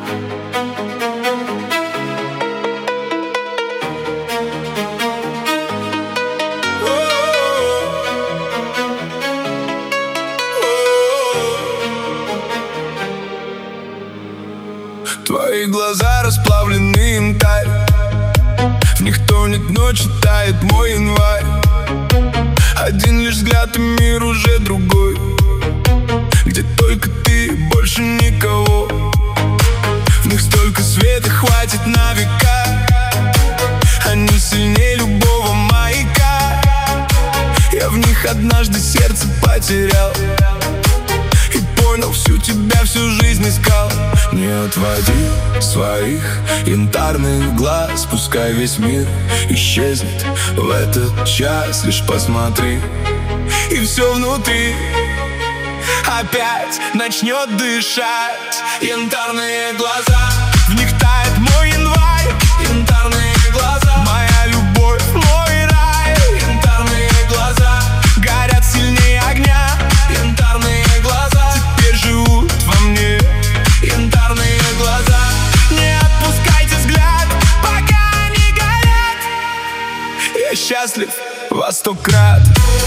Твои глаза расплавлены янтарь, в них тонет ночь, тает мой январь. Один лишь взгляд и мир уже другой, где только ты, больше никого. В них столько света, хватит на века. Они сильнее любого маяка. Я в них однажды сердце потерял и понял, всю тебя всю жизнь искал. Не отводи своих янтарных глаз, пускай весь мир исчезнет в этот час. Лишь посмотри, и все внутри опять начнет дышать. Янтарные глаза, в них тает мой январь. Янтарные глаза, моя любовь, мой рай. Янтарные глаза горят сильнее огня. Янтарные глаза теперь живут во мне. Янтарные глаза, не отпускайте взгляд, пока они горят. Я счастлив во 100 крат.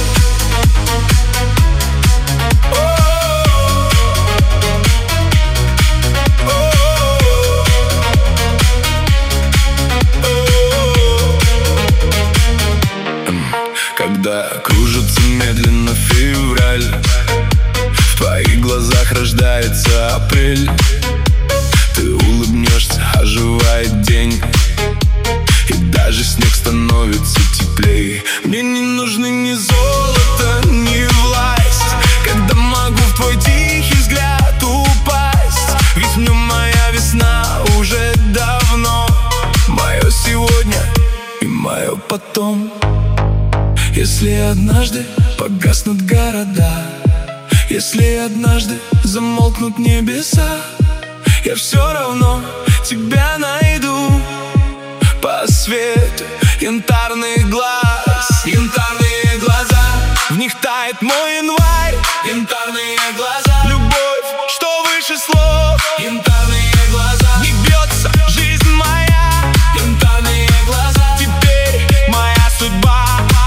Когда кружится медленно февраль, в твоих глазах рождается апрель. Ты улыбнешься, оживает день, и даже снег становится теплее. Мне не нужны ни золото, ни власть, когда могу в твой тихий взгляд упасть. Ведь в нем моя весна уже давно, мое сегодня и мое потом. Если однажды погаснут города, если однажды замолкнут небеса, я все равно тебя найду по свету янтарных глаз. Янтарные глаза, в них тает мой январь. Янтарные глаза, любовь, что выше слов. Янтарные глаза, не бьется жизнь моя. Янтарные глаза, теперь моя судьба.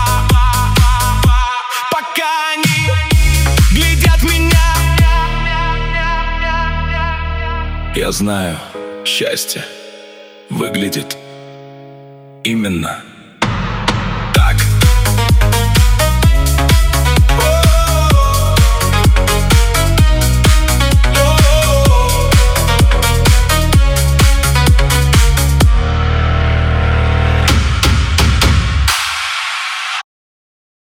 Пока они глядят меня, я знаю, счастье выглядит именно